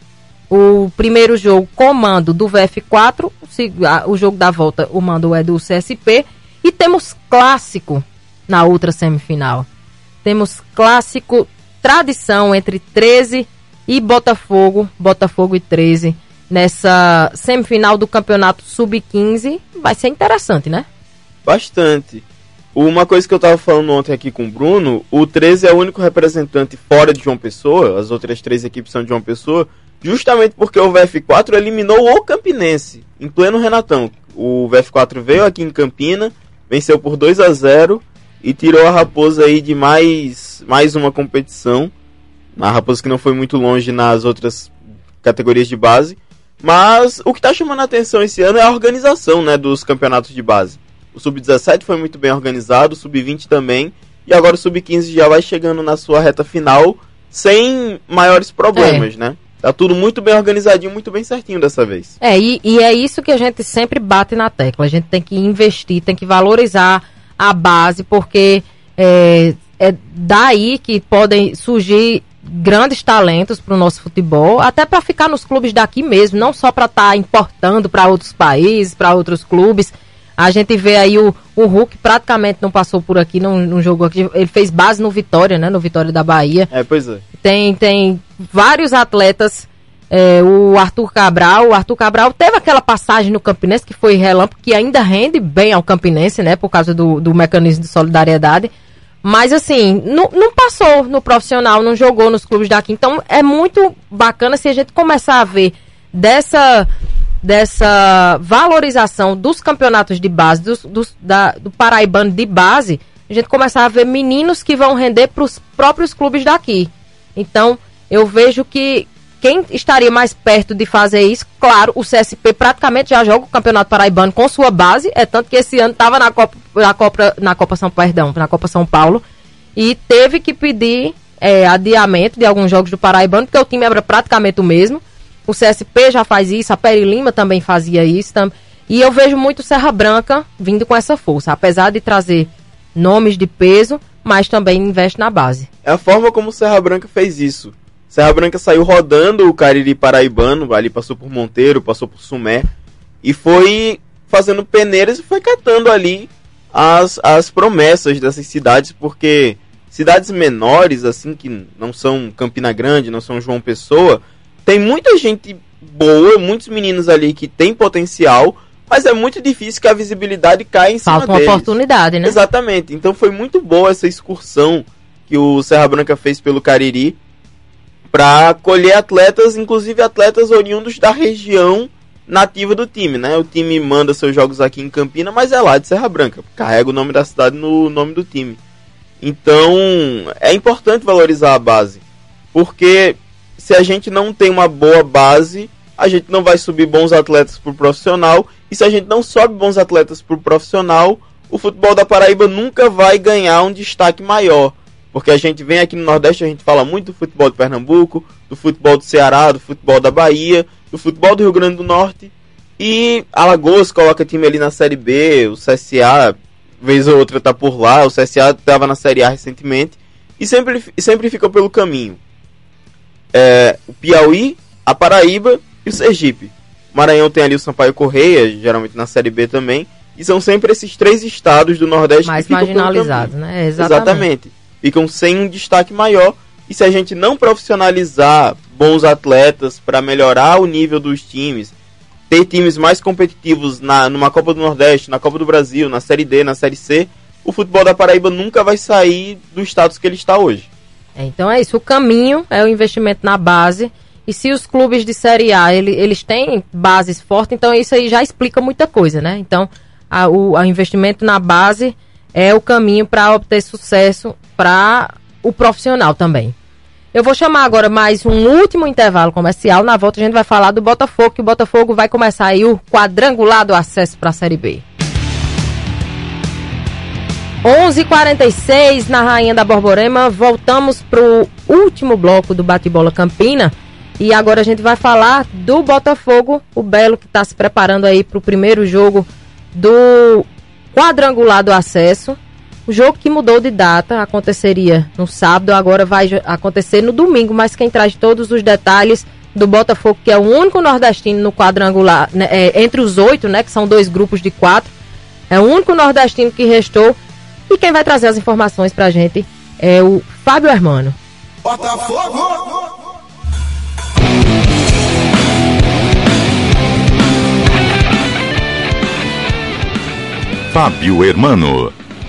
o primeiro jogo comando do V F quatro, o, o jogo da volta, o mando é do C S P, e temos clássico na outra semifinal. Temos clássico tradição entre treze e Botafogo, Botafogo e treze, nessa semifinal do campeonato sub quinze. Vai ser interessante, né? Bastante. Uma coisa que eu tava falando ontem aqui com o Bruno, o treze é o único representante fora de João Pessoa, as outras três equipes são de João Pessoa, justamente porque o V F quatro eliminou o Campinense, em pleno Renatão. O V F quatro veio aqui em Campina, venceu por dois a zero e tirou a Raposa aí de mais, mais uma competição. A Raposa que não foi muito longe nas outras categorias de base. Mas o que está chamando a atenção esse ano é a organização, né, dos campeonatos de base. O sub dezessete foi muito bem organizado, o sub vinte também, e agora o sub quinze já vai chegando na sua reta final sem maiores problemas, é. né? Tá tudo muito bem organizadinho, muito bem certinho dessa vez. É, e, e é isso que a gente sempre bate na tecla. A gente tem que investir, tem que valorizar a base, porque é, é daí que podem surgir grandes talentos para o nosso futebol, até para ficar nos clubes daqui mesmo, não só para estar tá importando para outros países, para outros clubes. A gente vê aí o, o Hulk praticamente não passou por aqui, não, não jogou aqui, ele fez base no Vitória, né, no Vitória da Bahia. É, pois é. Tem, tem vários atletas, é, o Arthur Cabral, o Arthur Cabral teve aquela passagem no Campinense que foi relâmpago, que ainda rende bem ao Campinense, né, por causa do, do mecanismo de solidariedade. Mas assim, não, não passou no profissional, não jogou nos clubes daqui. Então é muito bacana se a gente começar a ver dessa, dessa valorização dos campeonatos de base, dos, dos, da, do paraibano de base, a gente começar a ver meninos que vão render para os próprios clubes daqui. Então eu vejo que quem estaria mais perto de fazer isso, claro, o C S P praticamente já joga o Campeonato Paraibano com sua base, é tanto que esse ano estava na Copa, na Copa, na Copa São, perdão, na Copa São Paulo, e teve que pedir é, adiamento de alguns jogos do Paraibano, porque o time era praticamente o mesmo. O C S P já faz isso, a Peri Lima também fazia isso, tam, e eu vejo muito Serra Branca vindo com essa força, apesar de trazer nomes de peso, mas também investe na base. É a forma como o Serra Branca fez isso. Serra Branca saiu rodando o Cariri paraibano, ali passou por Monteiro, passou por Sumé, e foi fazendo peneiras e foi catando ali as, as promessas dessas cidades, porque cidades menores, assim, que não são Campina Grande, não são João Pessoa, tem muita gente boa, muitos meninos ali que tem potencial, mas é muito difícil que a visibilidade caia em cima deles. Falta uma oportunidade, né? Exatamente. Então foi muito boa essa excursão que o Serra Branca fez pelo Cariri, para colher atletas, inclusive atletas oriundos da região nativa do time, né? O time manda seus jogos aqui em Campina, mas é lá de Serra Branca, carrega o nome da cidade no nome do time. Então, é importante valorizar a base, porque se a gente não tem uma boa base, a gente não vai subir bons atletas pro profissional, e se a gente não sobe bons atletas pro profissional, o futebol da Paraíba nunca vai ganhar um destaque maior. Porque a gente vem aqui no Nordeste, a gente fala muito do futebol de Pernambuco, do futebol do Ceará, do futebol da Bahia, do futebol do Rio Grande do Norte. E Alagoas coloca time ali na Série B, o C S A, vez ou outra tá por lá, o C S A estava na Série A recentemente, e sempre, sempre fica pelo caminho. É, o Piauí, a Paraíba e o Sergipe. O Maranhão tem ali o Sampaio Correia, geralmente na Série B também, e são sempre esses três estados do Nordeste mais que ficam marginalizados, né? Exatamente. Exatamente. Ficam sem um destaque maior, e se a gente não profissionalizar bons atletas para melhorar o nível dos times, ter times mais competitivos na, numa Copa do Nordeste, na Copa do Brasil, na Série D, na Série C, o futebol da Paraíba nunca vai sair do status que ele está hoje. É, então é isso, o caminho é o investimento na base, e se os clubes de Série A, ele, eles têm bases fortes, então isso aí já explica muita coisa, né? Então, a, o a investimento na base é o caminho para obter sucesso para o profissional também. Eu vou chamar agora mais um último intervalo comercial. Na volta a gente vai falar do Botafogo, que o Botafogo vai começar aí o quadrangular do acesso para a Série B. onze e quarenta e seis na Rainha da Borborema. Voltamos para o último bloco do Bate-Bola Campina. E agora a gente vai falar do Botafogo, o Belo, que está se preparando aí para o primeiro jogo do quadrangular do acesso. O jogo que mudou de data, aconteceria no sábado, agora vai acontecer no domingo, mas quem traz todos os detalhes do Botafogo, que é o único nordestino no quadrangular, né, é, entre os oito, né, que são dois grupos de quatro, é o único nordestino que restou, e quem vai trazer as informações pra gente é o Fábio Hermano. Botafogo! Fábio Hermano.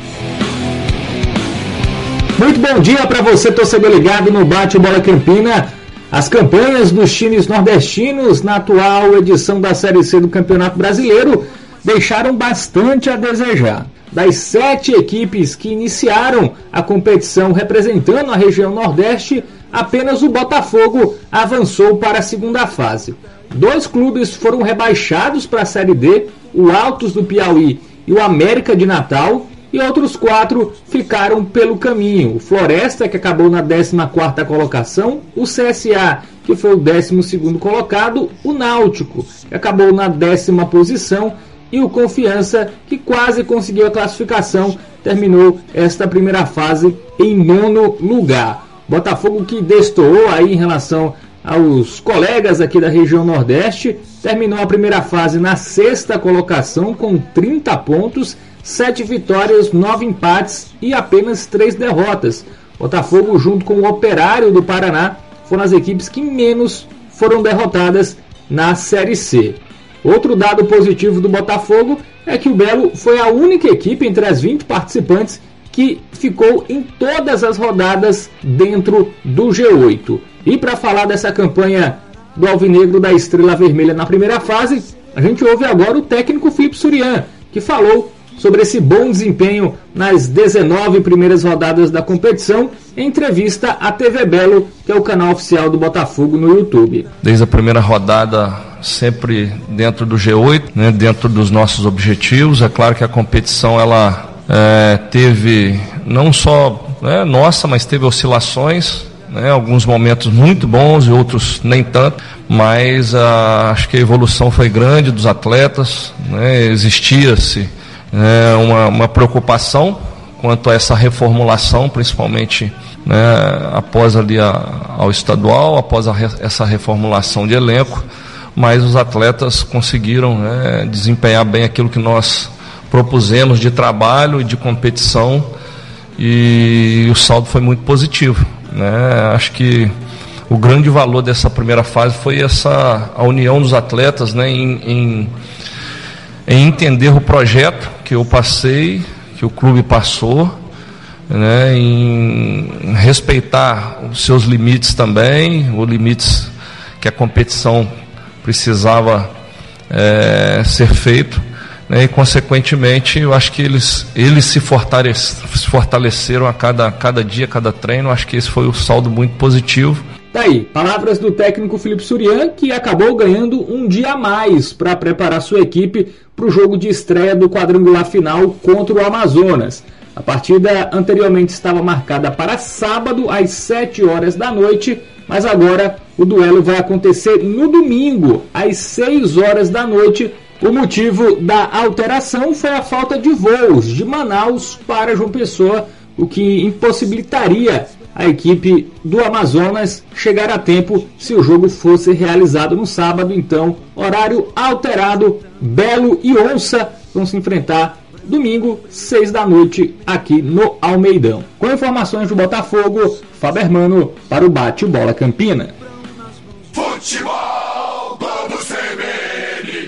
Muito bom dia para você, torcedor ligado no Bate-Bola Campina. As campanhas dos times nordestinos na atual edição da Série C do Campeonato Brasileiro deixaram bastante a desejar. Das sete equipes que iniciaram a competição representando a região Nordeste, apenas o Botafogo avançou para a segunda fase. Dois clubes foram rebaixados para a Série D, o Altos do Piauí e o América de Natal, e outros quatro ficaram pelo caminho. O Floresta, que acabou na décima quarta colocação, o C S A, que foi o décimo segundo colocado, o Náutico, que acabou na décima posição, e o Confiança, que quase conseguiu a classificação terminou esta primeira fase em nono lugar. Botafogo, que destoou aí em relação aos colegas aqui da região Nordeste, terminou a primeira fase na sexta colocação com trinta pontos, sete vitórias, nove empates e apenas três derrotas. Botafogo, junto com o Operário do Paraná, foram as equipes que menos foram derrotadas na Série C. Outro dado positivo do Botafogo é que o Belo foi a única equipe entre as vinte participantes que ficou em todas as rodadas dentro do G oito. E para falar dessa campanha do Alvinegro da Estrela Vermelha na primeira fase, a gente ouve agora o técnico Filipe Surian, que falou sobre esse bom desempenho nas dezenove primeiras rodadas da competição, em entrevista à T V Belo, que é o canal oficial do Botafogo no YouTube. Desde a primeira rodada, sempre dentro do G oito, né, dentro dos nossos objetivos. É claro que a competição ela é, teve não só né, nossa, mas teve oscilações, né, alguns momentos muito bons e outros nem tanto, mas ah, acho que a evolução foi grande dos atletas, né, existia-se É uma, uma preocupação quanto a essa reformulação, principalmente né, após ali a, ao estadual, após a re, essa reformulação de elenco, mas os atletas conseguiram né, desempenhar bem aquilo que nós propusemos de trabalho e de competição, e o saldo foi muito positivo. Né? Acho que o grande valor dessa primeira fase foi essa, a união dos atletas né, em, em em entender o projeto que eu passei, que o clube passou, né, em respeitar os seus limites também, os limites que a competição precisava é, ser feito, né, e consequentemente eu acho que eles, eles se, fortalece, se fortaleceram a cada, cada dia, a cada treino. Acho que esse foi o saldo muito positivo. Daí, palavras do técnico Filipe Surian, que acabou ganhando um dia a mais para preparar sua equipe para o jogo de estreia do quadrangular final contra o Amazonas. A partida anteriormente estava marcada para sábado às sete horas da noite, mas agora o duelo vai acontecer no domingo às seis horas da noite. O motivo da alteração foi a falta de voos de Manaus para João Pessoa, o que impossibilitaria a equipe do Amazonas chegar a tempo se o jogo fosse realizado no sábado. Então, horário alterado, Belo e Onça vão se enfrentar domingo, seis da noite, aqui no Almeidão. Com informações do Botafogo, Fábio Hermano para o Bate Bola Campina. Futebol, Globo C B N.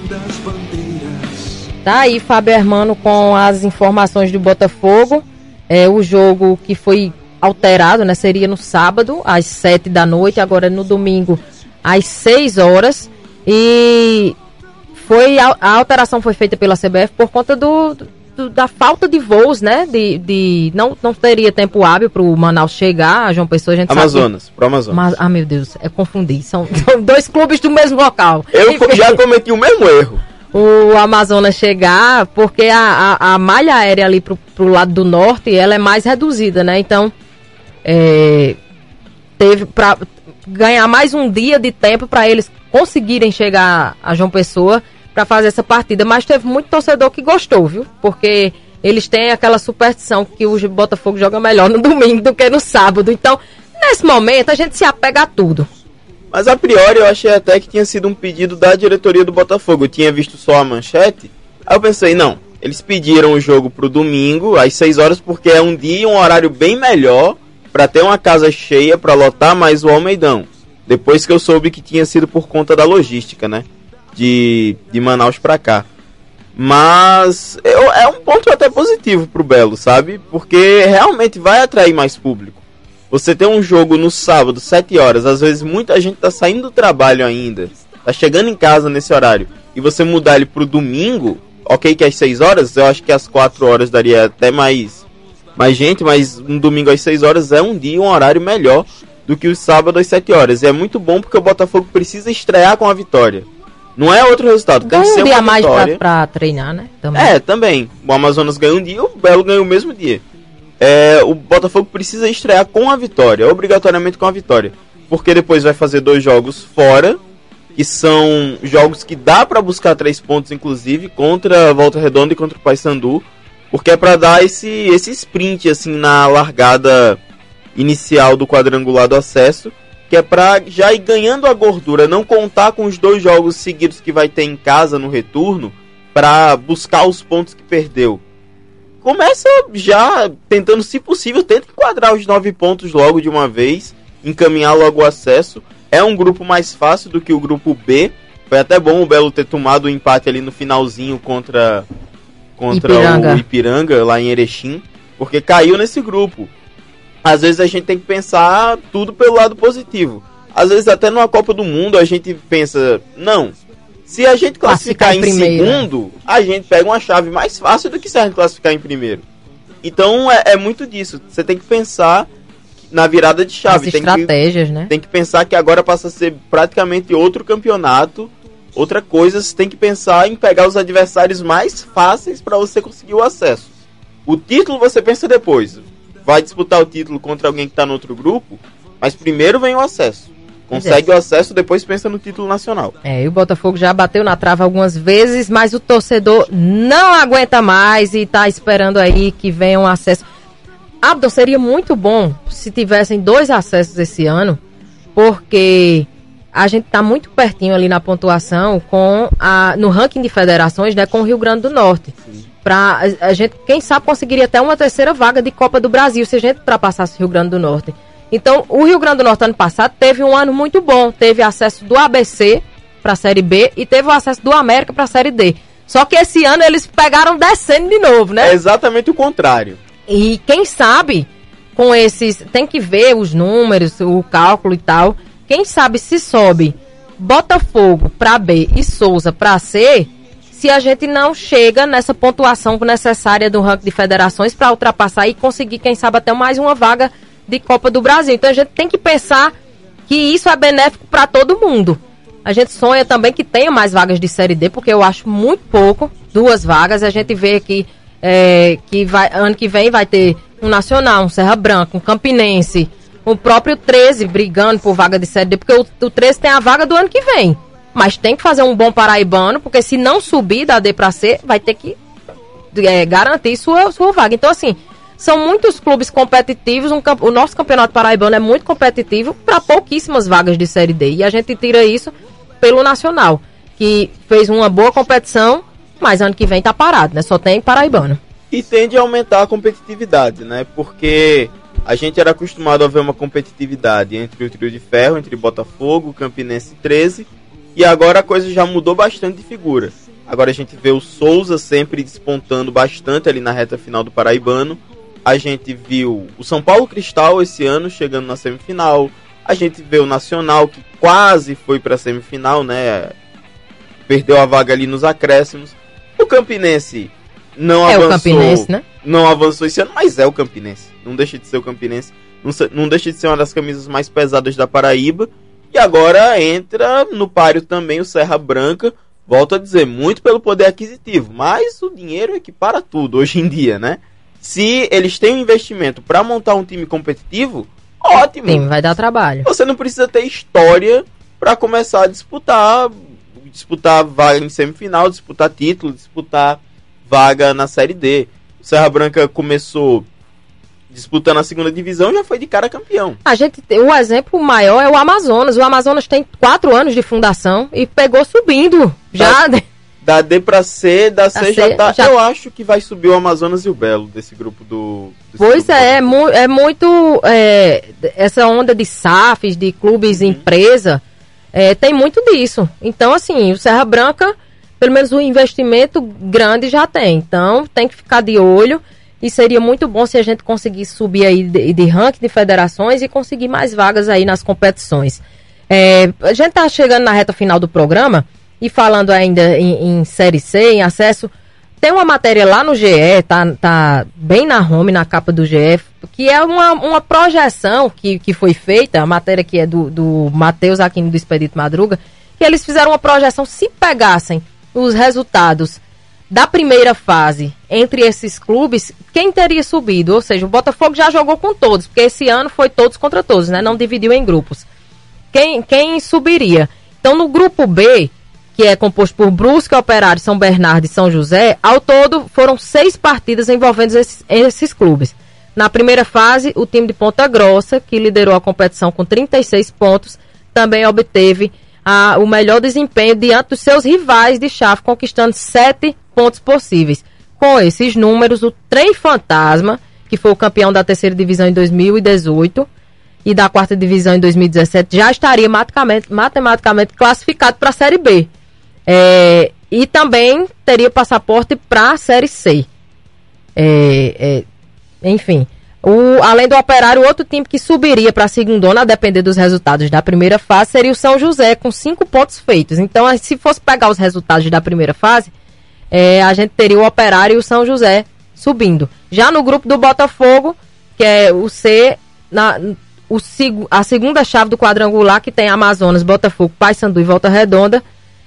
Tá aí Fábio Hermano com as informações do Botafogo. É, o jogo que foi alterado, né, seria no sábado às sete da noite, agora no domingo às seis horas, e foi a, a alteração foi feita pela C B F por conta do, do da falta de voos, né, de, de não, não teria tempo hábil para o Manaus chegar a João Pessoa. A gente Amazonas, sabe, pro Amazonas. Ah, meu Deus, é confundir, são, são dois clubes do mesmo local. Eu Enfim, já cometi o mesmo erro. O Amazonas chegar, porque a, a, a malha aérea ali pro, pro lado do norte, ela é mais reduzida, né? Então, é, teve para ganhar mais um dia de tempo para eles conseguirem chegar a João Pessoa para fazer essa partida. Mas teve muito torcedor que gostou, viu? Porque eles têm aquela superstição que o Botafogo joga melhor no domingo do que no sábado. Então, nesse momento, a gente se apega a tudo. Mas a priori eu achei até que tinha sido um pedido da diretoria do Botafogo. Eu tinha visto só a manchete. Aí eu pensei, não, eles pediram o jogo pro domingo, às seis horas, porque é um dia e um horário bem melhor para ter uma casa cheia, para lotar mais o Almeidão. Depois que eu soube que tinha sido por conta da logística, né? De, de Manaus para cá. Mas eu, é um ponto até positivo pro Belo, sabe? Porque realmente vai atrair mais público. Você tem um jogo no sábado, sete horas, às vezes muita gente tá saindo do trabalho ainda, tá chegando em casa nesse horário, e você mudar ele pro domingo, ok que às seis horas, eu acho que às quatro horas daria até mais, mais gente, mas um domingo às seis horas é um dia, um horário melhor do que o sábado às sete horas. E é muito bom porque o Botafogo precisa estrear com a vitória. Não é outro resultado, tem que ser uma vitória. Ganha um dia mais pra, pra treinar, né? Também. É, também. O Amazonas ganha um dia e o Belo ganha o mesmo dia. É, o Botafogo precisa estrear com a vitória, obrigatoriamente com a vitória, porque depois vai fazer dois jogos fora, que são jogos que dá para buscar três pontos, inclusive, contra a Volta Redonda e contra o Paysandu. porque é para dar esse, esse sprint assim na largada inicial do quadrangular do acesso, que é para já ir ganhando a gordura, não contar com os dois jogos seguidos que vai ter em casa no retorno para buscar os pontos que perdeu. Começa já tentando, se possível, tenta enquadrar os nove pontos logo de uma vez, encaminhar logo o acesso. É um grupo mais fácil do que o grupo B. Foi até bom o Belo ter tomado o empate ali no finalzinho contra, contra Ipiranga. o Ipiranga, lá em Erechim, porque caiu nesse grupo. Às vezes a gente tem que pensar tudo pelo lado positivo. Às vezes até numa Copa do Mundo a gente pensa, não, se a gente classificar, classificar em, em primeiro, segundo, a gente pega uma chave mais fácil do que se a gente classificar em primeiro. Então é, é muito disso. Você tem que pensar na virada de chave. As tem estratégias, que, né? Tem que pensar que agora passa a ser praticamente outro campeonato, outra coisa. Você tem que pensar em pegar os adversários mais fáceis para você conseguir o acesso. O título você pensa depois. Vai disputar o título contra alguém que está no outro grupo, mas primeiro vem o acesso. Consegue é. o acesso, depois pensa no título nacional. É, e o Botafogo já bateu na trava algumas vezes, mas o torcedor não aguenta mais e está esperando aí que venha um acesso. Abdon, seria muito bom se tivessem dois acessos esse ano, porque a gente está muito pertinho ali na pontuação com a, no ranking de federações, né, com o Rio Grande do Norte. Pra, a, a gente, quem sabe, conseguiria até uma terceira vaga de Copa do Brasil se a gente ultrapassasse o Rio Grande do Norte. Então, o Rio Grande do Norte ano passado teve um ano muito bom. Teve acesso do A B C para a Série B e teve o acesso do América para a Série D. Só que esse ano eles pegaram descendo de novo, né? É exatamente o contrário. E quem sabe, com esses... Tem que ver os números, o cálculo e tal. Quem sabe se sobe Botafogo para B e Souza para C, se a gente não chega nessa pontuação necessária do ranking de federações para ultrapassar e conseguir, quem sabe, até mais uma vaga de Copa do Brasil. Então a gente tem que pensar que isso é benéfico para todo mundo. A gente sonha também que tenha mais vagas de Série D, porque eu acho muito pouco, duas vagas. A gente vê aqui é, que vai, ano que vem vai ter um Nacional, um Serra Branca, um Campinense, o próprio treze brigando por vaga de Série D, porque o, o treze tem a vaga do ano que vem. Mas tem que fazer um bom paraibano, porque se não subir da D para C, vai ter que é, garantir sua, sua vaga. Então, assim, são muitos clubes competitivos. Um, o nosso campeonato paraibano é muito competitivo para pouquíssimas vagas de Série D. E a gente tira isso pelo Nacional, que fez uma boa competição, mas ano que vem tá parado, né? Só tem paraibano. E tende a aumentar a competitividade, né? Porque a gente era acostumado a ver uma competitividade entre o Trio de Ferro, entre Botafogo, Campinense e treze. E agora a coisa já mudou bastante de figura. Agora a gente vê o Souza sempre despontando bastante ali na reta final do Paraibano. A gente viu o São Paulo Cristal esse ano chegando na semifinal. A gente vê o Nacional, que quase foi para a semifinal, né? Perdeu a vaga ali nos acréscimos. O Campinense não é avançou. O Campinense, né? Não avançou esse ano, mas é o Campinense. Não deixa de ser o Campinense. Não, não deixa de ser uma das camisas mais pesadas da Paraíba. E agora entra no páreo também o Serra Branca, volto a dizer, muito pelo poder aquisitivo, mas o dinheiro é que para tudo hoje em dia, né? Se eles têm um investimento para montar um time competitivo, ótimo. Sim, vai dar trabalho. Você não precisa ter história para começar a disputar, disputar vaga em semifinal, disputar título, disputar vaga na Série D. O Serra Branca começou disputando a segunda divisão, já foi de cara campeão. A gente tem o exemplo maior é o Amazonas. O Amazonas tem quatro anos de fundação e pegou subindo. Já da, da D pra C, da C, C já tá. Já... Eu acho que vai subir o Amazonas e o Belo desse grupo do. Desse pois grupo é, é, mu é muito. É, essa onda de S A Fs, de clubes, uhum. empresa, é, tem muito disso. Então, assim, o Serra Branca, pelo menos o investimento grande já tem. Então, tem que ficar de olho. E seria muito bom se a gente conseguisse subir aí de, de ranking de federações e conseguir mais vagas aí nas competições. É, a gente tá chegando na reta final do programa e falando ainda em, em Série C, em acesso. Tem uma matéria lá no G E, tá, tá bem na home, na capa do G E, que é uma, uma projeção que, que foi feita, a matéria que é do, do Matheus Aquino do Expedito Madruga, que eles fizeram uma projeção, se pegassem os resultados da primeira fase entre esses clubes, quem teria subido? Ou seja, o Botafogo já jogou com todos, porque esse ano foi todos contra todos, né? Não dividiu em grupos. Quem, quem subiria? Então, no grupo B, que é composto por Brusque, Operário, São Bernardo e São José, ao todo foram seis partidas envolvendo esses, esses clubes. Na primeira fase, o time de Ponta Grossa, que liderou a competição com trinta e seis pontos, também obteve a, o melhor desempenho diante dos seus rivais de chave, conquistando sete pontos possíveis. Com esses números, o Trem Fantasma, que foi o campeão da terceira divisão em dois mil e dezoito e da quarta divisão em dois mil e dezessete, já estaria matematicamente, matematicamente classificado para a Série B. É, e também teria passaporte para a Série C. É, é, enfim, o, além do Operário, o outro time que subiria para a segundona, a depender dos resultados da primeira fase, seria o São José, com cinco pontos feitos. Então, se fosse pegar os resultados da primeira fase, é, a gente teria o Operário e o São José subindo. Já no grupo do Botafogo, que é o C, na, o, a segunda chave do quadrangular, que tem Amazonas, Botafogo, Paysandu e Volta Redonda,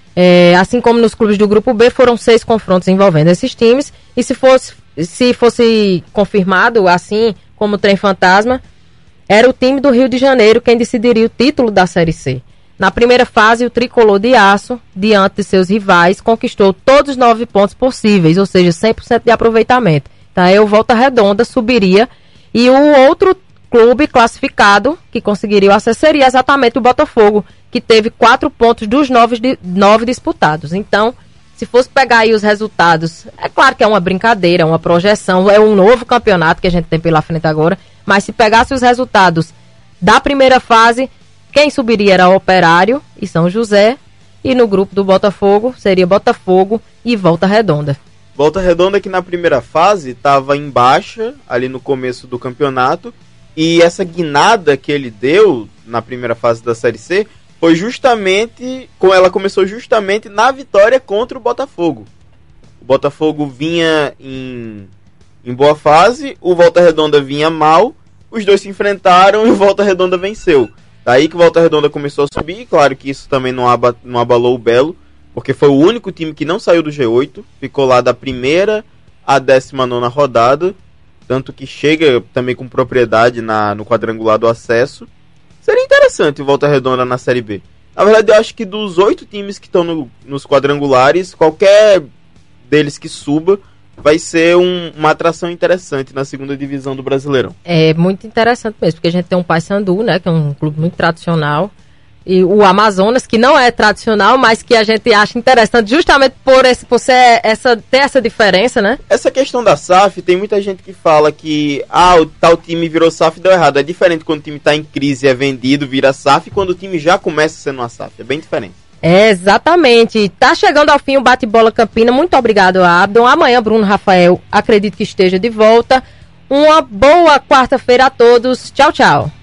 é, assim como nos clubes do grupo B, foram seis confrontos envolvendo esses times, e se fosse, se fosse confirmado, assim como o Trem Fantasma, era o time do Rio de Janeiro quem decidiria o título da Série C. Na primeira fase, o Tricolor de Aço, diante de seus rivais, conquistou todos os nove pontos possíveis, ou seja, cem por cento de aproveitamento. Então, aí o Volta Redonda subiria, e o outro clube classificado que conseguiria o acesso seria exatamente o Botafogo, que teve quatro pontos dos nove, de, nove disputados. Então, se fosse pegar aí os resultados, é claro que é uma brincadeira, é uma projeção, é um novo campeonato que a gente tem pela frente agora, mas se pegasse os resultados da primeira fase, quem subiria era o Operário e São José, e no grupo do Botafogo seria Botafogo e Volta Redonda. Volta Redonda que na primeira fase estava em baixa, ali no começo do campeonato, e essa guinada que ele deu na primeira fase da Série C foi justamente, com ela começou justamente na vitória contra o Botafogo. O Botafogo vinha em, em boa fase, o Volta Redonda vinha mal, os dois se enfrentaram e o Volta Redonda venceu. Daí que o Volta Redonda começou a subir, claro que isso também não, aba, não abalou o Belo, porque foi o único time que não saiu do G oito, ficou lá da primeira à décima nona rodada, tanto que chega também com propriedade na, no quadrangular do acesso. Seria interessante o Volta Redonda na Série B. Na verdade, eu acho que dos oito times que estão no, nos quadrangulares, qualquer deles que suba vai ser um, uma atração interessante na segunda divisão do Brasileirão. É muito interessante mesmo, porque a gente tem um Paysandu, né, que é um clube muito tradicional, e o Amazonas, que não é tradicional, mas que a gente acha interessante justamente por, esse, por ser essa, ter essa diferença, né? Essa questão da S A F, tem muita gente que fala que ah, o tal time virou S A F e deu errado. É diferente quando o time está em crise e é vendido, vira S A F, e quando o time já começa sendo uma S A F. É bem diferente. É, exatamente. Tá chegando ao fim o Bate-Bola Campina. Muito obrigado, Abdon. Amanhã, Bruno Rafael, acredito que esteja de volta. Uma boa quarta-feira a todos. Tchau, tchau.